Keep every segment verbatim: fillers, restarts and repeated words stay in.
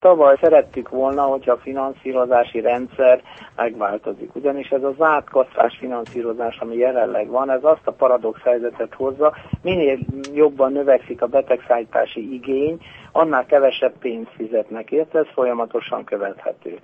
tavaly szerettük volna, hogyha a finanszírozási rendszer megváltozik. Ugyanis ez a zárt kasszás finanszírozás, ami jelenleg van, ez azt a paradox helyzetet hozza, minél jobban növekszik a betegszállítási igény, annál kevesebb pénzt fizetnek érte, ez folyamatosan követhető.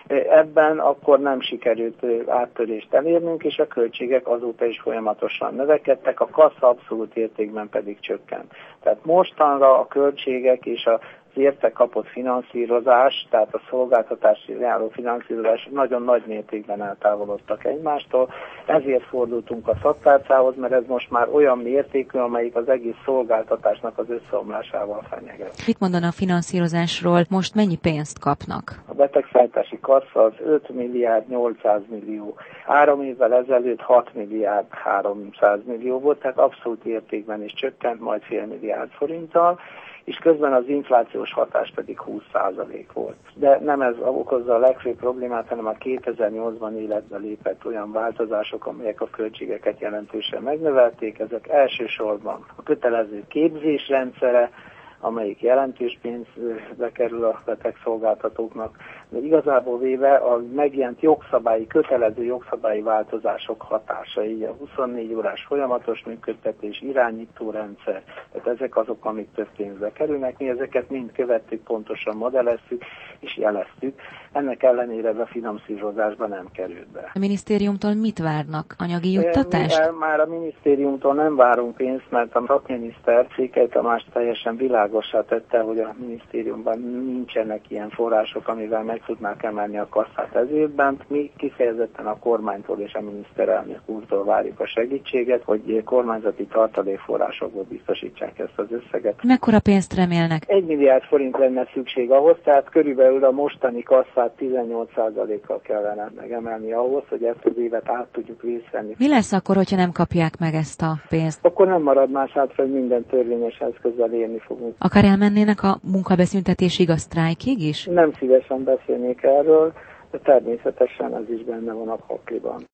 Ebben akkor nem sikerült áttörést elérnünk, és a költségek azóta is folyamatosan növekedtek, a kassa abszolút értékben pedig csökkent. Tehát mostanra a költségek és a az érte kapott finanszírozás, tehát a szolgáltatási járó finanszírozás nagyon nagy mértékben eltávolodtak egymástól, ezért fordultunk a szaktárcához, mert ez most már olyan mértékű, amelyik az egész szolgáltatásnak az összeomlásával fenyeget. Mit mondana a finanszírozásról, most mennyi pénzt kapnak? A betegszállítási kassa az öt milliárd nyolcszáz millió. Három évvel ezelőtt hat milliárd háromszáz millió volt, tehát abszolút értékben is csökkent, majd fél milliárd forinttal, és közben az inflációs hatás pedig húsz százalék volt. De nem ez okozza a legfőbb problémát, hanem a kétezer-nyolcban életbe lépett olyan változások, amelyek a költségeket jelentősen megnövelték. Ezek elsősorban a kötelező képzés rendszere, amelyik jelentős pénzbe kerül a betegszolgáltatóknak, de igazából véve a megjelent jogszabályi, kötelező jogszabályi változások hatása, így a huszonnégy órás folyamatos működtetés, irányítórendszer, tehát ezek azok, amik több pénzbe kerülnek, mi ezeket mind követtük, pontosan modelleztük és jeleztük, ennek ellenére a finanszírozásban nem került be. A minisztériumtól mit várnak? Anyagi juttatást? Mi, már a minisztériumtól nem várunk pénzt, mert a szakminiszter Székely Tamás teljesen világossá tette, hogy a minisztériumban nincsenek ilyen források, amivel meg tudnák emelni a kasszát ez évben. Mi kifejezetten a kormánytól és a miniszterelnök úrtól várjuk a segítséget, hogy kormányzati tartalékforrásokból biztosítsák ezt az összeget. Mekkora pénzt remélnek? Egy milliárd forint lenne szükség ahhoz, tehát körülbelül a mostani kasszát tizennyolc százalékkal kellene megemelni ahhoz, hogy ezt az évet át tudjuk vészvenni. Mi lesz akkor, hogyha nem kapják meg ezt a pénzt? Akkor nem marad más hátra, hogy minden törvényes eszközzel élni fogunk. Akár elmennének a munkabeszüntetésig, a sztrájkig is? Nem szívesen beszélnék erről, de természetesen ez is benne van a pakliban.